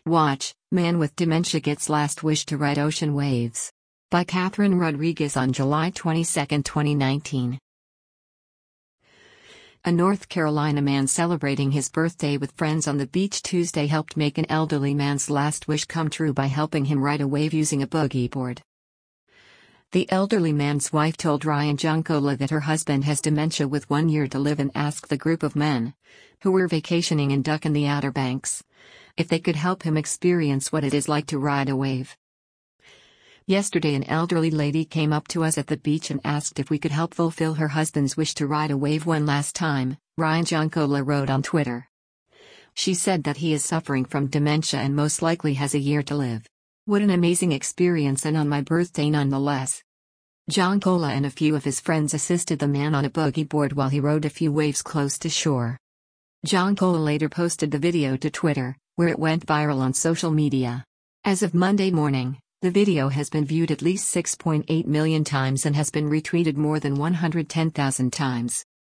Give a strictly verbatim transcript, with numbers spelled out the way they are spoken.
Watch, Man with Dementia Gets Last Wish to Ride Ocean Waves. By Catherine Rodriguez on July twenty-second, twenty nineteen. A North Carolina man celebrating his birthday with friends on the beach Tuesday helped make an elderly man's last wish come true by helping him ride a wave using a boogie board. The elderly man's wife told Ryan Giancola that her husband has dementia with one year to live and asked the group of men, who were vacationing in Duck in the Outer Banks, if they could help him experience what it is like to ride a wave. Yesterday an elderly lady came up to us at the beach and asked if we could help fulfill her husband's wish to ride a wave one last time, Ryan Giancola wrote on Twitter. She said that he is suffering from dementia and most likely has a year to live. What an amazing experience, and on my birthday nonetheless. Giancola and a few of his friends assisted the man on a boogie board while he rode a few waves close to shore. Giancola later posted the video to Twitter, where it went viral on social media. As of Monday morning, the video has been viewed at least six point eight million times and has been retweeted more than one hundred ten thousand times.